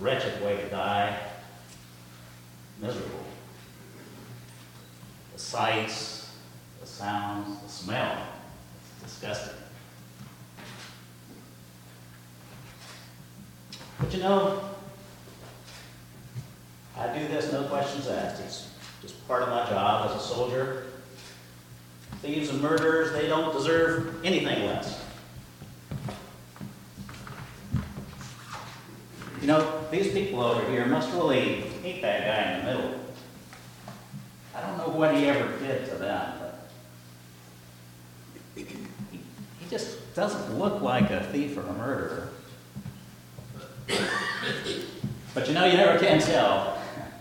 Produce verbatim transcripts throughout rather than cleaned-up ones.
wretched way to die. Miserable. The sights, the sounds, the smell. It's disgusting. But you know, I do this, no questions asked. It's just part of my job as a soldier. Thieves and murderers, they don't deserve anything less. You know, these people over here must really hate that guy in the middle. I don't know what he ever did to them, but he, he just doesn't look like a thief or a murderer. But you know, you never can tell.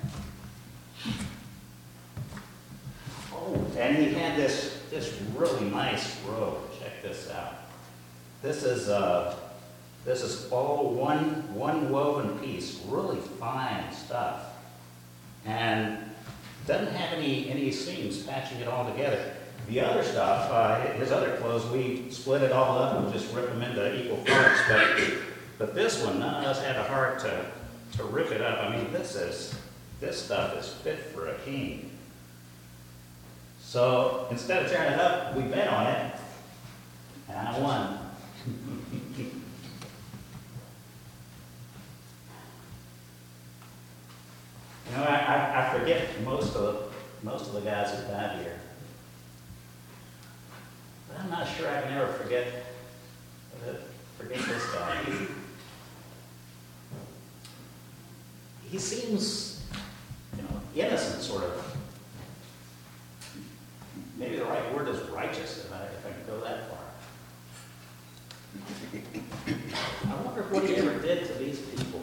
Oh, and he had this, this really nice robe. Check this out. This is uh, this is all one one woven piece, really fine stuff, and doesn't have any any seams patching it all together. The other stuff, uh, his other clothes, we split it all up and just rip them into equal parts. But but this one, none of us had the heart to to rip it up. I mean, this is this stuff is fit for a king. So instead of tearing it up, we bet on it, and I won. You know, I, I, I forget most of the, most of the guys who died here. But I'm not sure I can ever forget forget this guy. He, he seems, you know, innocent, sort of. Maybe the right word is righteous, if I, if I can go that far. I wonder what he ever did to these people.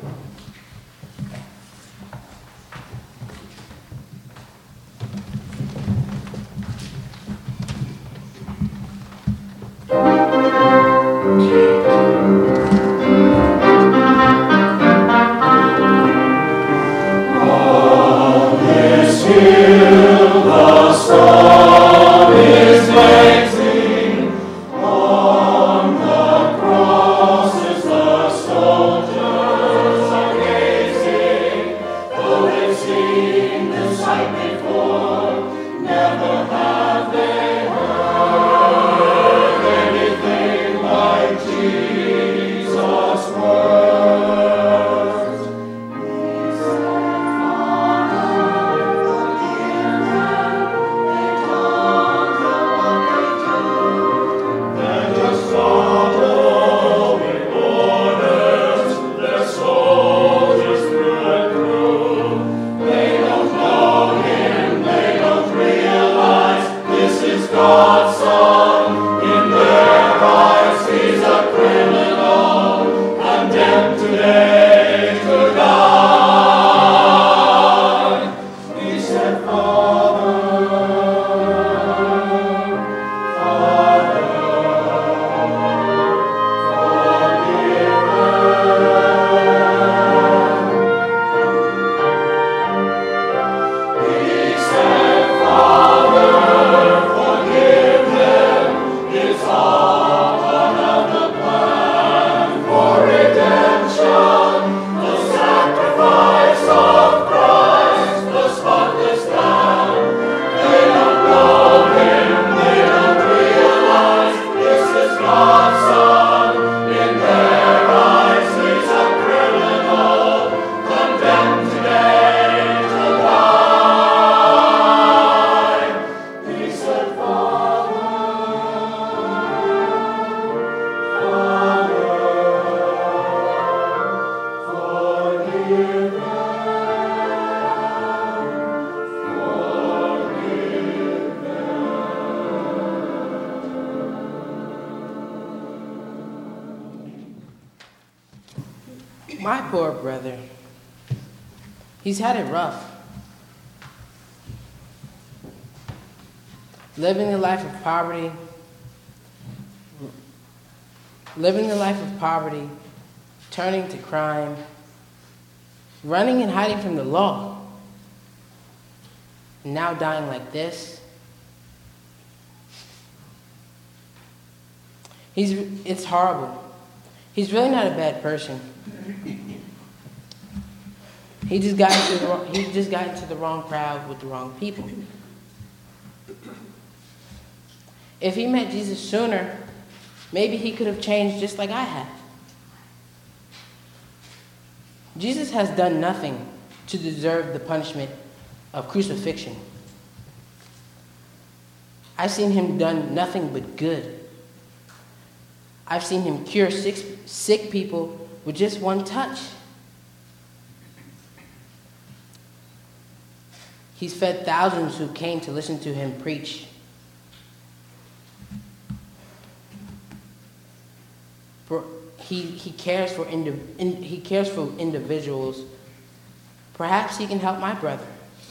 My poor brother. He's had it rough. Living the life of poverty, living the life of poverty, turning to crime, running and hiding from the law, and now dying like this. He's, it's horrible. He's really not a bad person. He just got into the wrong, he just got into the wrong crowd with the wrong people. If he met Jesus sooner, maybe he could have changed just like I have. Jesus has done nothing to deserve the punishment of crucifixion. I've seen him done nothing but good. I've seen him cure sick, sick people with just one touch. He's fed thousands who came to listen to him preach. For he, he cares for indi, in, he cares for individuals. Perhaps he can help my brother.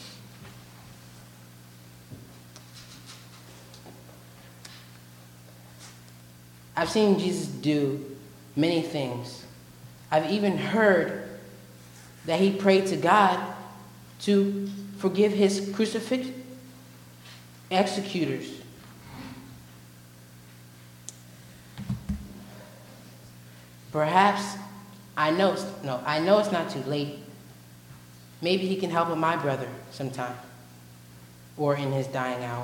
I've seen Jesus do many things. I've even heard that he prayed to God to forgive his crucifix executors. Perhaps I know it's, no, I know it's not too late. Maybe he can help my brother sometime, or in his dying hour.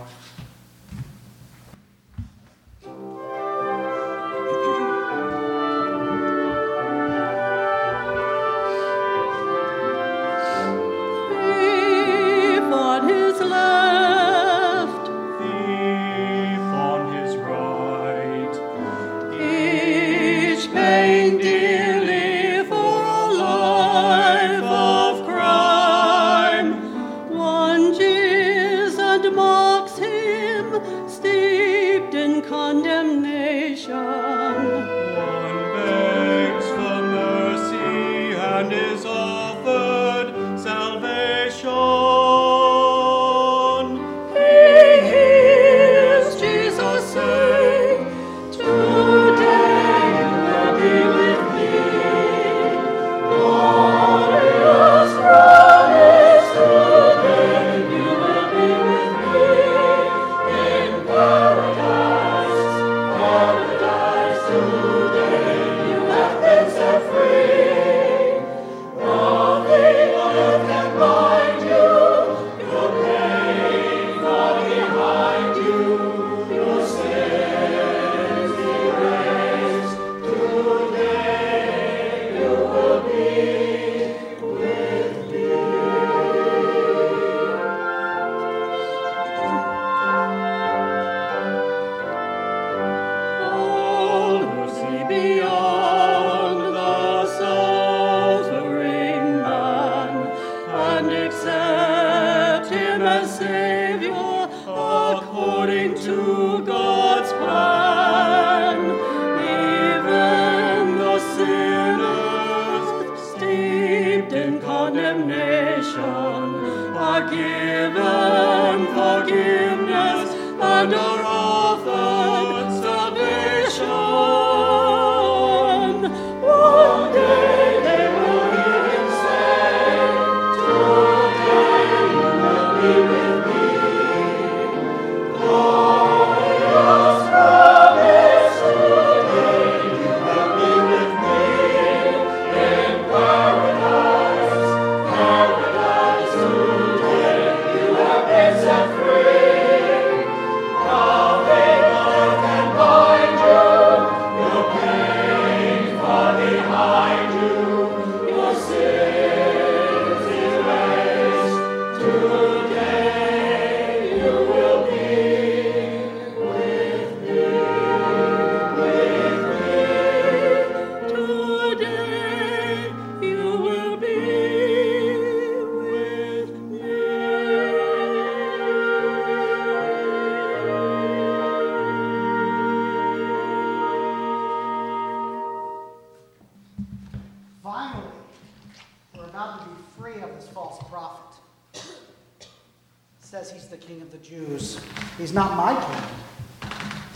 Says he's the king of the Jews. He's not my king.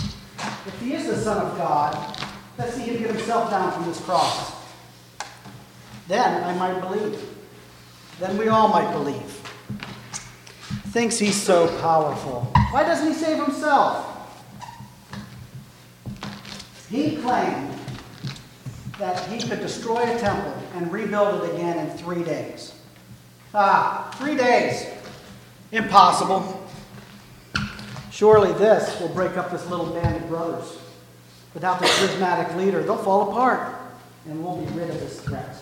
If he is the Son of God, let's see him get himself down from this cross. Then I might believe. Then we all might believe. Thinks he's so powerful. Why doesn't he save himself? He claimed that he could destroy a temple and rebuild it again in three days. Ah, three days. Impossible. Surely this will break up this little band of brothers. Without the charismatic leader, they'll fall apart, and we'll be rid of this threat.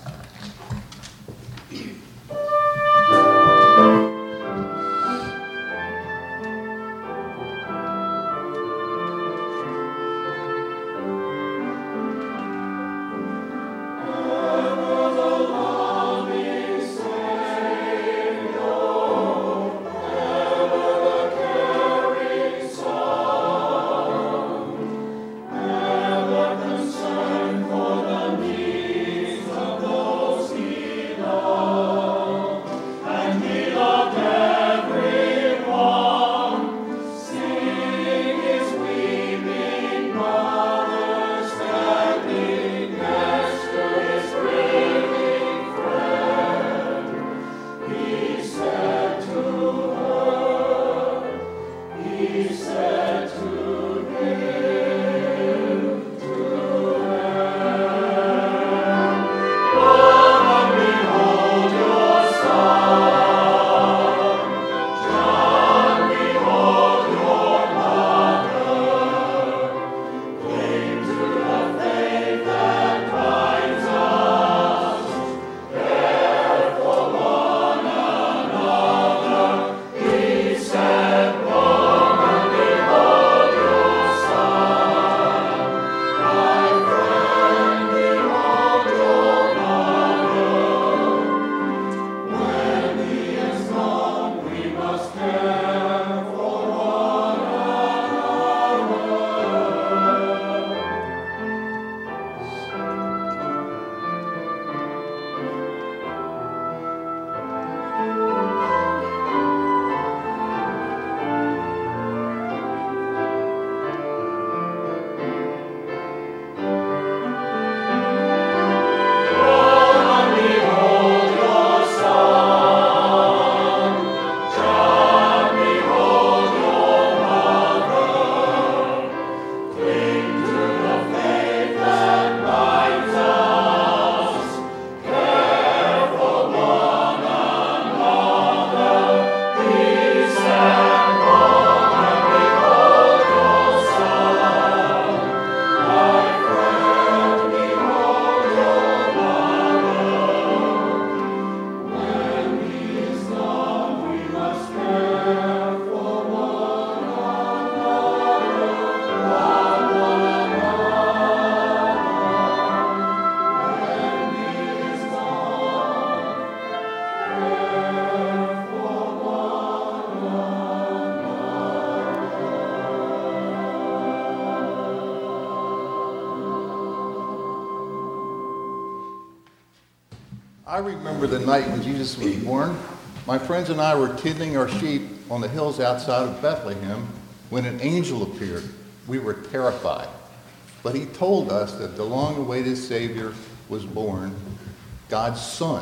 I remember the night when Jesus was born. My friends and I were tending our sheep on the hills outside of Bethlehem when an angel appeared. We were terrified. But he told us that the long-awaited Savior was born, God's Son.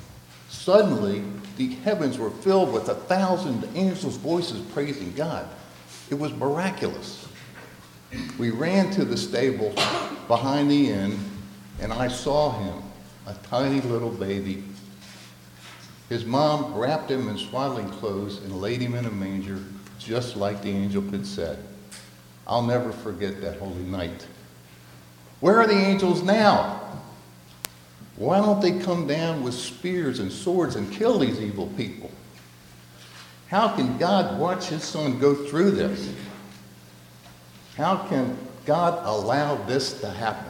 Suddenly, the heavens were filled with a thousand angels' voices praising God. It was miraculous. We ran to the stable behind the inn, and I saw him, a tiny little baby. His mom wrapped him in swaddling clothes and laid him in a manger, just like the angel had said. I'll never forget that holy night. Where are the angels now? Why don't they come down with spears and swords and kill these evil people? How can God watch his son go through this? How can God allow this to happen?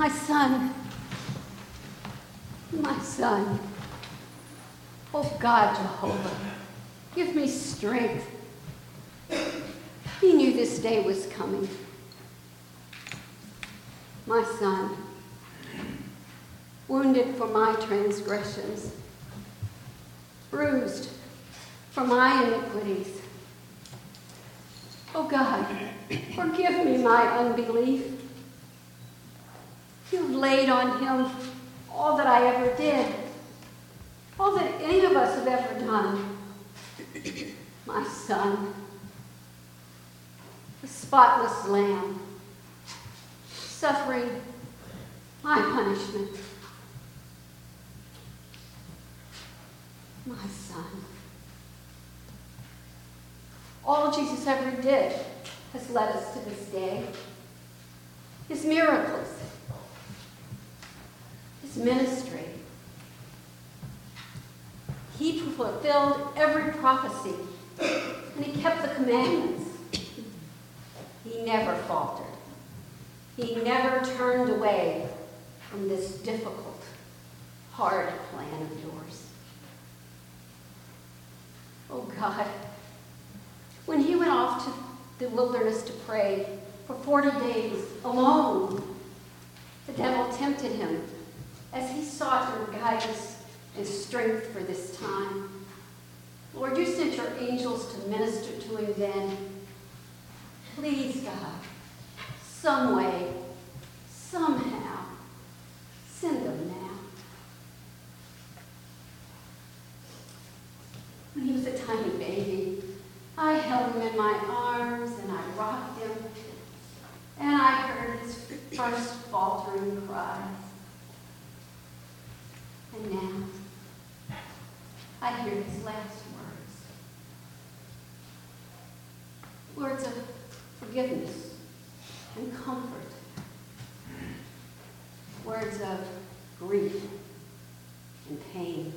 My son, my son, oh God, Jehovah, give me strength. He knew this day was coming. My son, wounded for my transgressions, bruised for my iniquities. Oh God, forgive me my unbelief. You've laid on him all that I ever did, all that any of us have ever done. My son, the spotless lamb, suffering my punishment. My son. All Jesus ever did has led us to this day. His miracles, his ministry. He fulfilled every prophecy, and he kept the commandments. He never faltered. He never turned away from this difficult, hard plan of yours. Oh God, when he went off to the wilderness to pray for forty days alone, the devil tempted him as he sought your guidance and strength for this time. Lord, you sent your angels to minister to him then. Please, God, some way, somehow, send them now. When he was a tiny baby, I held him in my arms and I rocked him, and I heard his first faltering cries. And now, I hear his last words. Words of forgiveness and comfort. Words of grief and pain.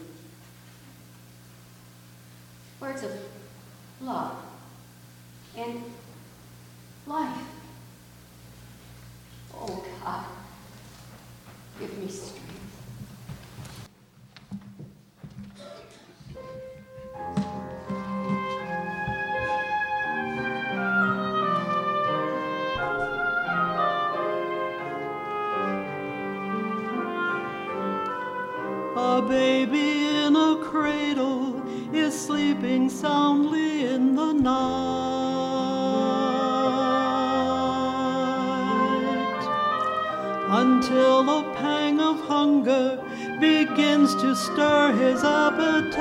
Words of love and life. Oh God, give me strength. A baby in a cradle is sleeping soundly in the night until a pang of hunger begins to stir his appetite.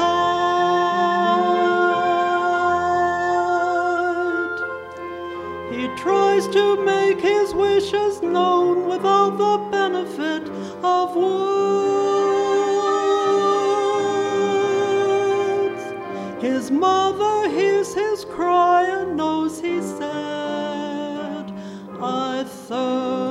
He tries to make his wishes known without the benefit of words. His mother hears his cry and knows he said, I thirst.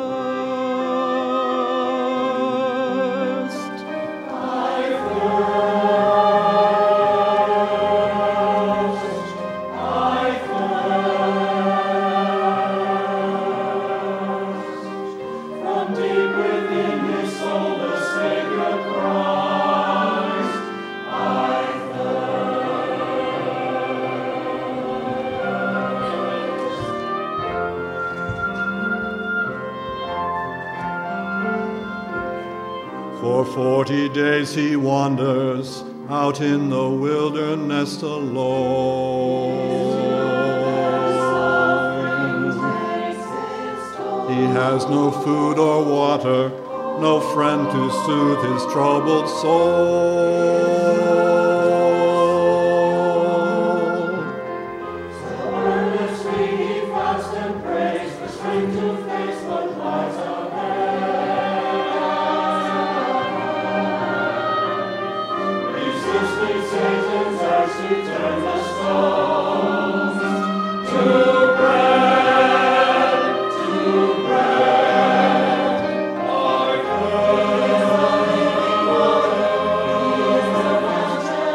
For forty days he wanders out in the wilderness alone. He has no food or water, no friend to soothe his troubled soul. So earnestly he fasts and prays for strength to face what lies Satan's as he turns the stones to bread, to bread. Our thirst, he is the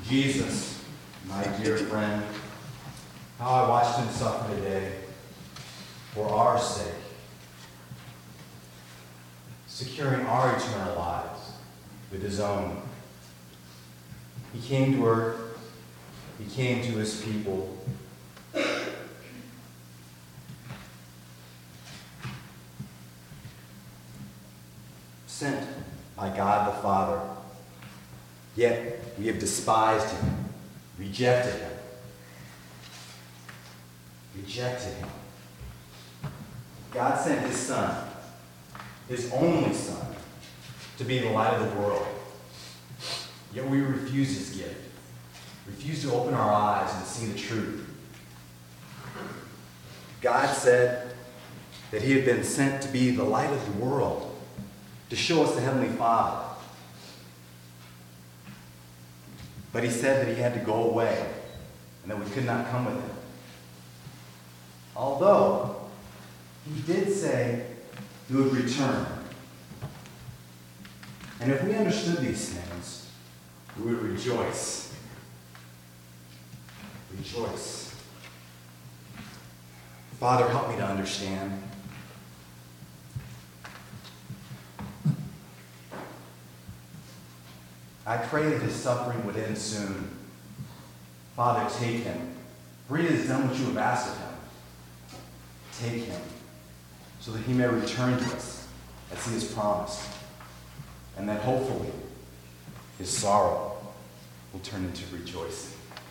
Jesus, my dear friend, how I watched him suffer today for our sake, securing our eternal lives with his own. He came to earth, he came to his people. Sent by God the Father, yet we have despised him, rejected him, rejected him. God sent his Son, his only Son, to be the light of the world. Yet we refuse his gift, refuse to open our eyes and see the truth. God said that he had been sent to be the light of the world, to show us the Heavenly Father. But he said that he had to go away and that we could not come with him. Although he did say he would return. And if we understood these things, we would rejoice. Rejoice. Father, help me to understand. I pray that his suffering would end soon. Father, take him. For he has done what you have asked of him. Take him, so that he may return to us as he has promised. And that hopefully his sorrow will turn into rejoicing.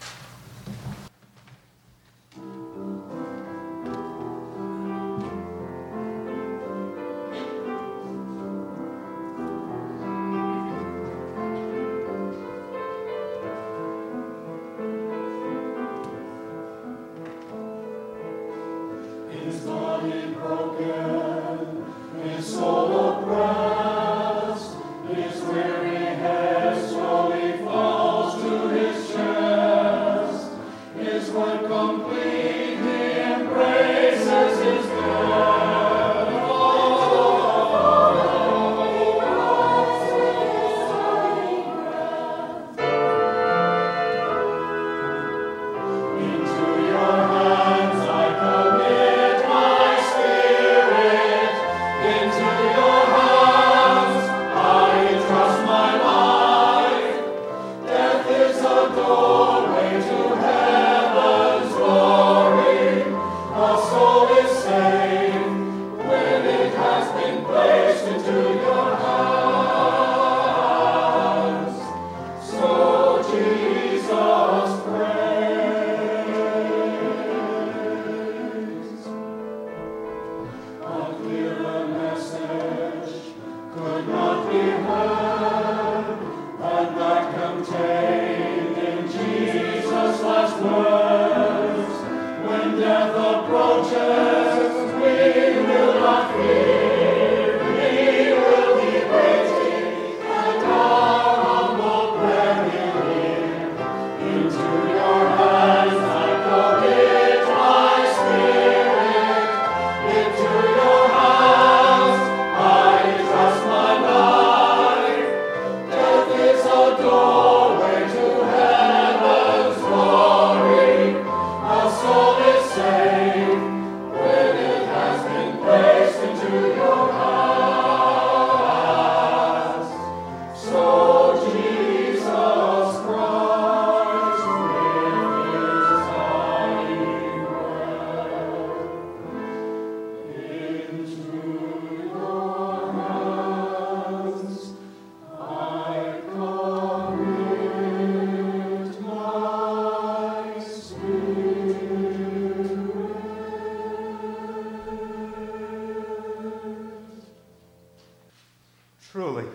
Truly,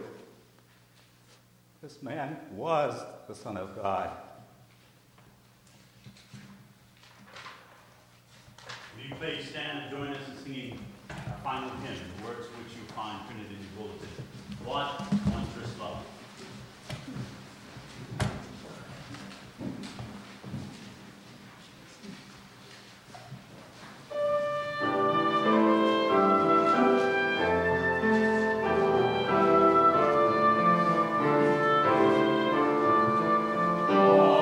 this man was the Son of God. Will you please stand and join us in singing our final hymn, the words which you find printed in your bulletin. What wondrous love. Oh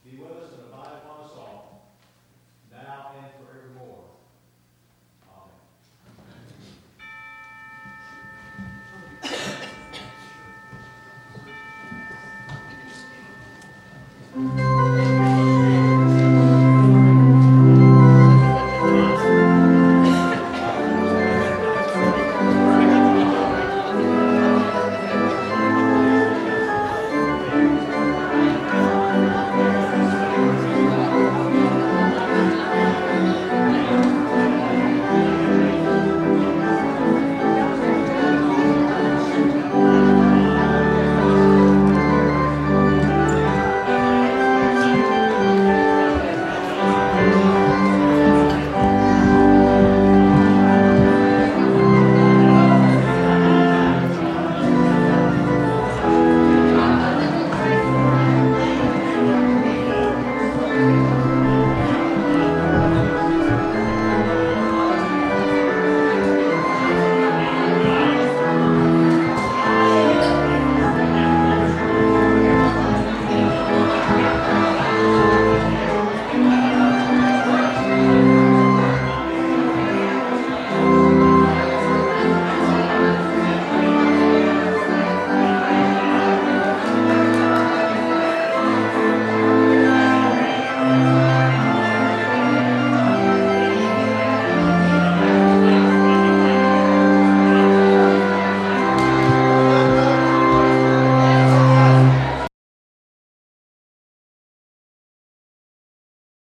be with us and abide upon us all, now and forevermore. Amen.